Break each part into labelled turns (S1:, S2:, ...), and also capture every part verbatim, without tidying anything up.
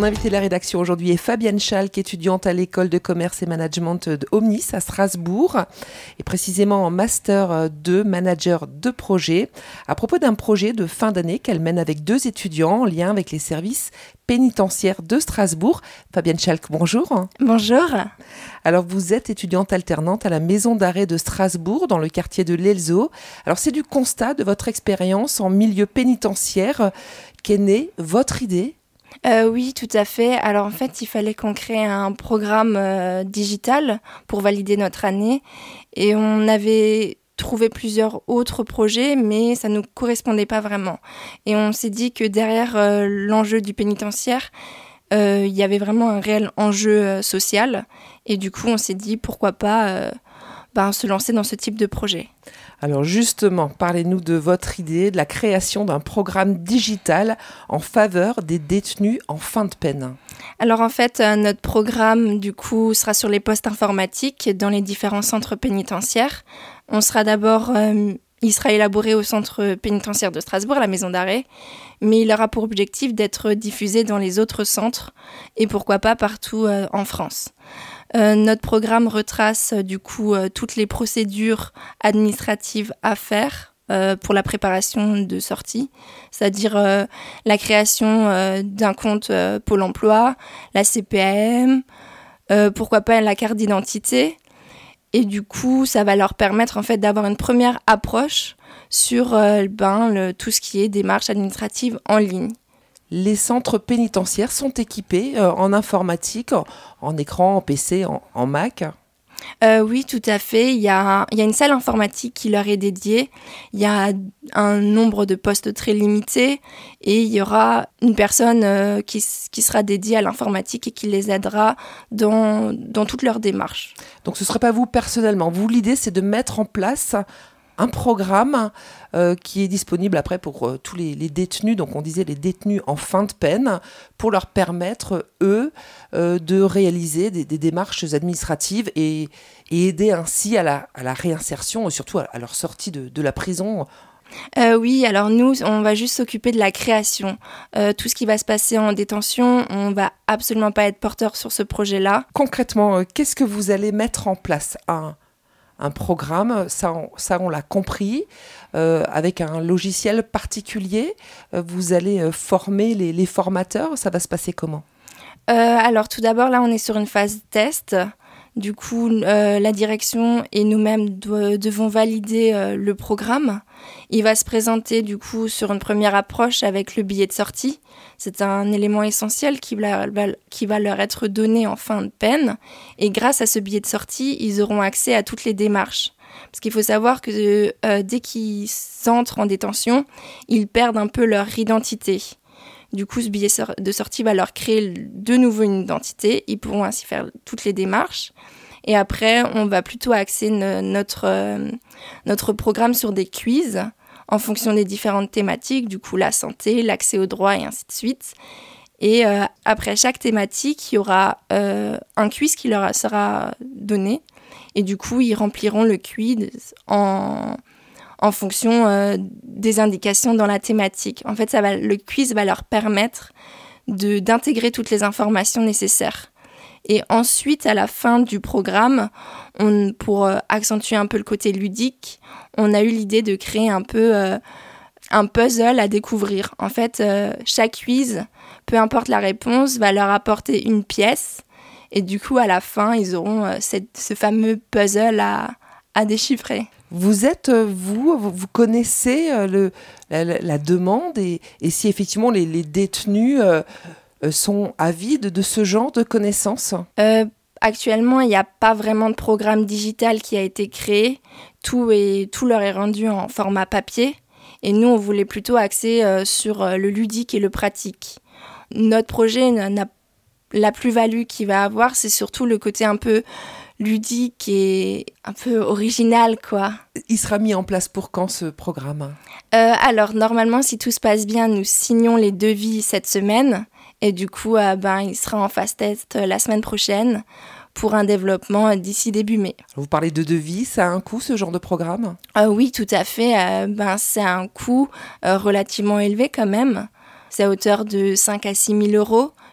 S1: invité de la rédaction aujourd'hui est Fabienne Schalk, étudiante à l'école de commerce et management de Omnis à Strasbourg, et précisément en master deux, manager de projet, à propos d'un projet de fin d'année qu'elle mène avec deux étudiants en lien avec les services pénitentiaires de Strasbourg. Fabienne Schalk, bonjour.
S2: Bonjour.
S1: Alors vous êtes étudiante alternante à la maison d'arrêt de Strasbourg dans le quartier de l'Elzo. Alors c'est du constat de votre expérience en milieu pénitentiaire qu'est née votre idée ?
S2: Euh, oui, tout à fait. Alors en fait, il fallait qu'on crée un programme euh, digital pour valider notre année et on avait trouvé plusieurs autres projets, mais ça ne nous correspondait pas vraiment. Et on s'est dit que derrière euh, l'enjeu du pénitentiaire, euh, il y avait vraiment un réel enjeu euh, social. Et du coup, on s'est dit pourquoi pas euh, ben, se lancer dans ce type de projet.
S1: Alors justement, parlez-nous de votre idée de la création d'un programme digital en faveur des détenus en fin de peine.
S2: Alors en fait, euh, notre programme du coup sera sur les postes informatiques dans les différents centres pénitentiaires. On sera d'abord, euh, il sera élaboré au centre pénitentiaire de Strasbourg, à la maison d'arrêt, mais il aura pour objectif d'être diffusé dans les autres centres et pourquoi pas partout euh, en France. Euh, notre programme retrace euh, du coup euh, toutes les procédures administratives à faire euh, pour la préparation de sortie, c'est-à-dire euh, la création euh, d'un compte euh, Pôle emploi, la C P A M, euh, pourquoi pas la carte d'identité. Et du coup, ça va leur permettre en fait d'avoir une première approche sur euh, ben, le, tout ce qui est démarches administratives en ligne.
S1: Les centres pénitentiaires sont équipés euh, en informatique, en, en écran, en P C, en, en Mac.
S2: Euh, oui, tout à fait. Il y a, il y a une salle informatique qui leur est dédiée. Il y a un nombre de postes très limité et il y aura une personne euh, qui, qui sera dédiée à l'informatique et qui les aidera dans, dans toutes leurs démarches.
S1: Donc ce ne serait pas vous personnellement. Vous, l'idée, c'est de mettre en place un programme euh, qui est disponible après pour euh, tous les, les détenus, donc on disait les détenus en fin de peine, pour leur permettre, eux, euh, de réaliser des, des démarches administratives et, et aider ainsi à la, à la réinsertion et surtout à, à leur sortie de, de la prison.
S2: Euh, oui, alors nous, on va juste s'occuper de la création. Euh, tout ce qui va se passer en détention, on va absolument pas être porteur sur ce projet-là.
S1: Concrètement, euh, qu'est-ce que vous allez mettre en place ? un Un programme, ça on, ça on l'a compris, euh, avec un logiciel particulier. Euh, vous allez euh, former les, les formateurs, ça va se passer comment ?
S2: euh, Alors tout d'abord, là on est sur une phase test. Du coup, euh, la direction et nous-mêmes do- devons valider euh, le programme. Il va se présenter du coup sur une première approche avec le billet de sortie. C'est un élément essentiel qui va, qui va leur être donné en fin de peine. Et grâce à ce billet de sortie, ils auront accès à toutes les démarches. Parce qu'il faut savoir que euh, dès qu'ils entrent en détention, ils perdent un peu leur identité. Du coup, ce billet de sortie va leur créer de nouveau une identité. Ils pourront ainsi faire toutes les démarches. Et après, on va plutôt axer no- notre, euh, notre programme sur des quiz en fonction des différentes thématiques. Du coup, la santé, l'accès aux droits et ainsi de suite. Et euh, après chaque thématique, il y aura euh, un quiz qui leur sera donné. Et du coup, ils rempliront le quiz en... en fonction euh, des indications dans la thématique. En fait, ça va, le quiz va leur permettre de, d'intégrer toutes les informations nécessaires. Et ensuite, à la fin du programme, on, pour euh, accentuer un peu le côté ludique, on a eu l'idée de créer un peu euh, un puzzle à découvrir. En fait, euh, chaque quiz, peu importe la réponse, va leur apporter une pièce. Et du coup, à la fin, ils auront euh, cette, ce fameux puzzle à, à déchiffrer.
S1: Vous êtes, vous, vous connaissez le, la, la demande et, et si effectivement les, les détenus euh, sont avides de ce genre de connaissances ?
S2: euh, Actuellement, il n'y a pas vraiment de programme digital qui a été créé. Tout, est, tout leur est rendu en format papier. Et nous, on voulait plutôt axer euh, sur le ludique et le pratique. Notre projet n'a la plus-value qu'il va avoir, c'est surtout le côté un peu ludique et un peu original, quoi.
S1: Il sera mis en place pour quand, ce programme ?
S2: euh, Alors, normalement, si tout se passe bien, nous signons les devis cette semaine. Et du coup, euh, ben, il sera en phase test euh, la semaine prochaine pour un développement euh, d'ici début mai.
S1: Vous parlez de devis, ça a un coût, ce genre de programme ?
S2: euh, Oui, tout à fait. Euh, ben, c'est un coût euh, relativement élevé quand même. C'est à hauteur de cinq à six mille euros.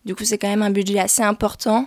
S2: Du coup, c'est quand même un budget assez important.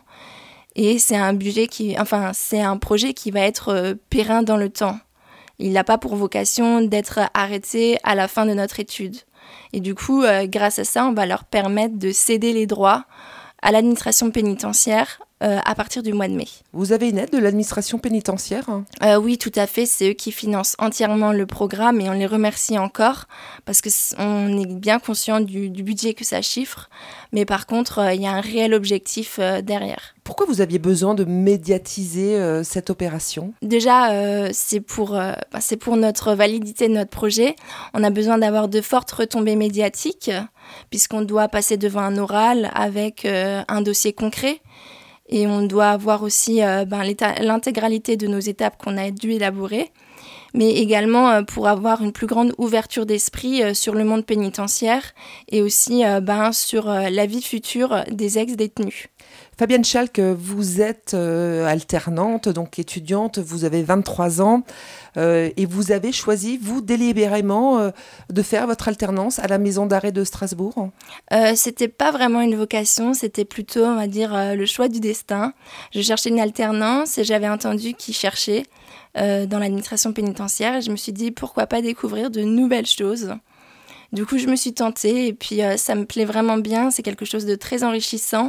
S2: Et c'est un budget qui, enfin, c'est un projet qui va être euh, périn dans le temps. Il n'a pas pour vocation d'être arrêté à la fin de notre étude. Et du coup, euh, grâce à ça, on va leur permettre de céder les droits à l'administration pénitentiaire euh, à partir du mois de mai.
S1: Vous avez une aide de l'administration pénitentiaire ?
S2: euh, Oui, tout à fait. C'est eux qui financent entièrement le programme et on les remercie encore parce qu'on est bien conscient du, du budget que ça chiffre. Mais par contre, il euh, y a un réel objectif euh, derrière.
S1: Pourquoi vous aviez besoin de médiatiser euh, cette opération ?
S2: Déjà, euh, c'est, pour, euh, bah, c'est pour notre validité de notre projet. On a besoin d'avoir de fortes retombées médiatiques puisqu'on doit passer devant un oral avec euh, un dossier concret. Et on doit avoir aussi euh, ben, l'intégralité de nos étapes qu'on a dû élaborer, mais également euh, pour avoir une plus grande ouverture d'esprit euh, sur le monde pénitentiaire et aussi euh, ben, sur euh, la vie future des ex-détenus.
S1: Fabienne Schalk, vous êtes euh, alternante, donc étudiante, vous avez vingt-trois ans euh, et vous avez choisi, vous, délibérément, euh, de faire votre alternance à la maison d'arrêt de Strasbourg.
S2: euh, C'était pas vraiment une vocation, c'était plutôt, on va dire, euh, le choix du destin. Je cherchais une alternance et j'avais entendu qu'ils cherchaient euh, dans l'administration pénitentiaire et je me suis dit, pourquoi pas découvrir de nouvelles choses. Du coup, je me suis tentée et puis euh, ça me plaît vraiment bien, c'est quelque chose de très enrichissant.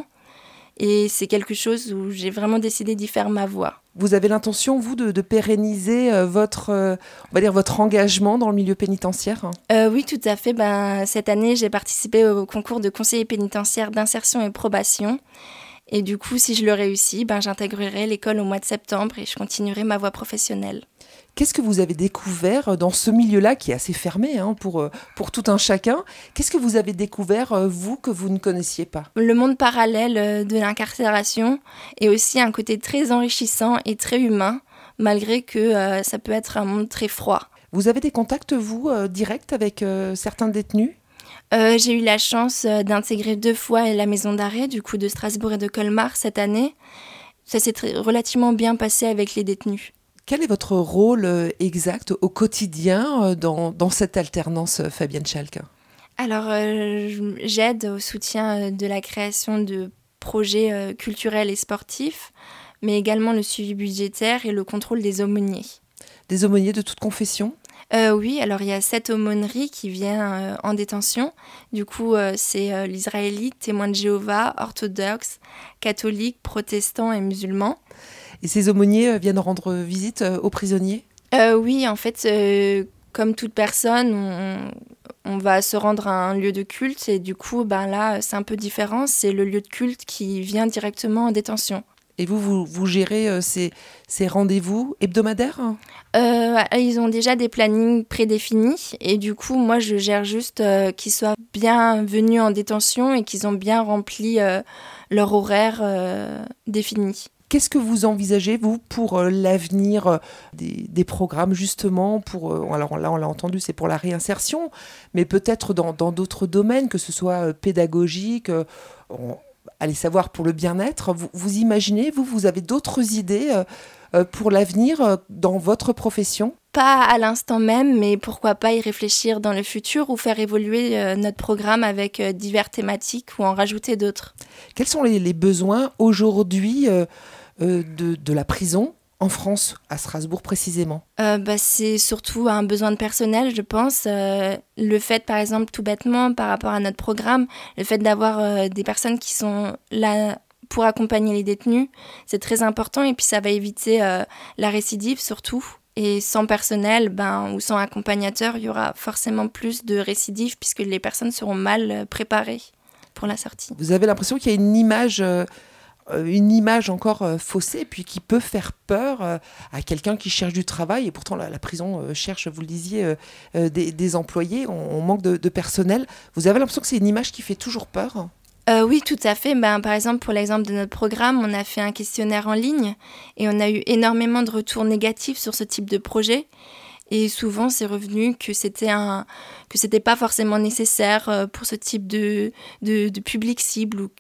S2: Et c'est quelque chose où j'ai vraiment décidé d'y faire ma voix.
S1: Vous avez l'intention, vous, de, de pérenniser euh, votre, euh, on va dire, votre engagement dans le milieu pénitentiaire ?
S2: euh, Oui, tout à fait. Ben, cette année, j'ai participé au concours de conseiller pénitentiaire d'insertion et probation. Et du coup, si je le réussis, ben, j'intégrerai l'école au mois de septembre et je continuerai ma voie professionnelle.
S1: Qu'est-ce que vous avez découvert dans ce milieu-là qui est assez fermé hein, pour, pour tout un chacun ? Qu'est-ce que vous avez découvert, vous, que vous ne connaissiez pas ?
S2: Le monde parallèle de l'incarcération est aussi un côté très enrichissant et très humain, malgré que euh, ça peut être un monde très froid.
S1: Vous avez des contacts, vous, euh, directs avec euh, certains détenus ?
S2: Euh, j'ai eu la chance d'intégrer deux fois la maison d'arrêt, du coup de Strasbourg et de Colmar cette année. Ça s'est très, relativement bien passé avec les détenus.
S1: Quel est votre rôle exact au quotidien dans, dans cette alternance, Fabienne Schalk ?
S2: Alors, euh, j'aide au soutien de la création de projets euh, culturels et sportifs, mais également le suivi budgétaire et le contrôle des aumôniers.
S1: Des aumôniers de toute confession ?
S2: Euh, oui, alors il y a sept aumôneries qui viennent euh, en détention. Du coup, euh, c'est euh, l'israélite, témoins de Jéhovah, orthodoxes, catholiques, protestants et musulmans.
S1: Et ces aumôniers viennent rendre visite aux prisonniers ?
S2: euh, Oui, en fait, euh, comme toute personne, on, on va se rendre à un lieu de culte. Et du coup, ben là, c'est un peu différent. C'est le lieu de culte qui vient directement en détention.
S1: Et vous, vous, vous gérez euh, ces, ces rendez-vous hebdomadaires ?
S2: euh, Ils ont déjà des plannings prédéfinis. Et du coup, moi, je gère juste euh, qu'ils soient bien venus en détention et qu'ils ont bien rempli euh, leur horaire euh, défini.
S1: Qu'est-ce que vous envisagez, vous, pour euh, l'avenir euh, des, des programmes, justement pour, euh, alors là, on l'a entendu, c'est pour la réinsertion, mais peut-être dans, dans d'autres domaines, que ce soit euh, pédagogique, euh, on, allez savoir pour le bien-être. Vous, vous imaginez, vous, vous avez d'autres idées euh, euh, pour l'avenir euh, dans votre profession ?
S2: Pas à l'instant même, mais pourquoi pas y réfléchir dans le futur ou faire évoluer euh, notre programme avec euh, diverses thématiques ou en rajouter d'autres.
S1: Quels sont les, les besoins aujourd'hui euh, euh, de, de la prison en France, à Strasbourg précisément ?
S2: euh, bah, C'est surtout un besoin de personnel, je pense. Euh, le fait, par exemple, tout bêtement, par rapport à notre programme, le fait d'avoir euh, des personnes qui sont là pour accompagner les détenus, c'est très important et puis ça va éviter euh, la récidive surtout. Et sans personnel ben, ou sans accompagnateur, il y aura forcément plus de récidives puisque les personnes seront mal préparées pour la sortie.
S1: Vous avez l'impression qu'il y a une image, euh, une image encore euh, faussée, puis qui peut faire peur euh, à quelqu'un qui cherche du travail. Et pourtant, la, la prison euh, cherche, vous le disiez, euh, euh, des, des employés. On, on manque de, de personnel. Vous avez l'impression que c'est une image qui fait toujours peur ?
S2: Euh, oui, tout à fait. Ben, par exemple, pour l'exemple de notre programme, on a fait un questionnaire en ligne et on a eu énormément de retours négatifs sur ce type de projet. Et souvent, c'est revenu que c'était un, que c'était pas forcément nécessaire pour ce type de, de, de public cible ou,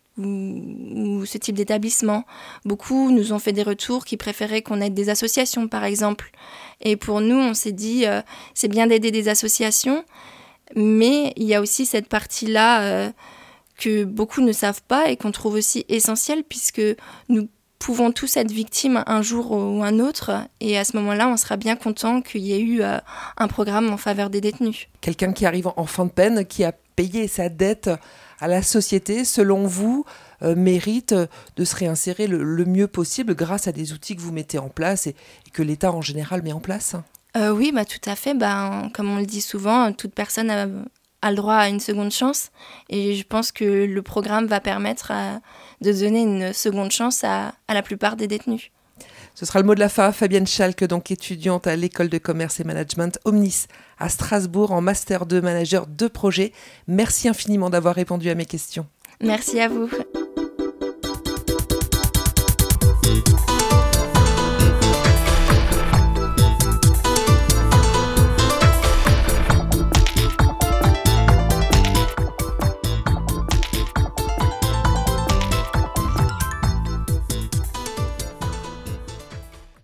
S2: ou, ou ce type d'établissement. Beaucoup nous ont fait des retours qui préféraient qu'on aide des associations, par exemple. Et pour nous, on s'est dit, euh, c'est bien d'aider des associations, mais il y a aussi cette partie-là... Euh, que beaucoup ne savent pas et qu'on trouve aussi essentiel, puisque nous pouvons tous être victimes un jour ou un autre, et à ce moment-là, on sera bien content qu'il y ait eu euh, un programme en faveur des détenus.
S1: Quelqu'un qui arrive en fin de peine, qui a payé sa dette à la société, selon vous, euh, mérite de se réinsérer le, le mieux possible grâce à des outils que vous mettez en place et, et que l'État en général met en place?
S2: euh, Oui, bah, tout à fait. Bah, comme on le dit souvent, toute personne a, a le droit à une seconde chance. Et je pense que le programme va permettre à, de donner une seconde chance à, à la plupart des détenus.
S1: Ce sera le mot de la fin. Fabienne Schalk, donc étudiante à l'école de commerce et management Omnis à Strasbourg en master deux, manager de projet. Merci infiniment d'avoir répondu à mes questions.
S2: Merci à vous.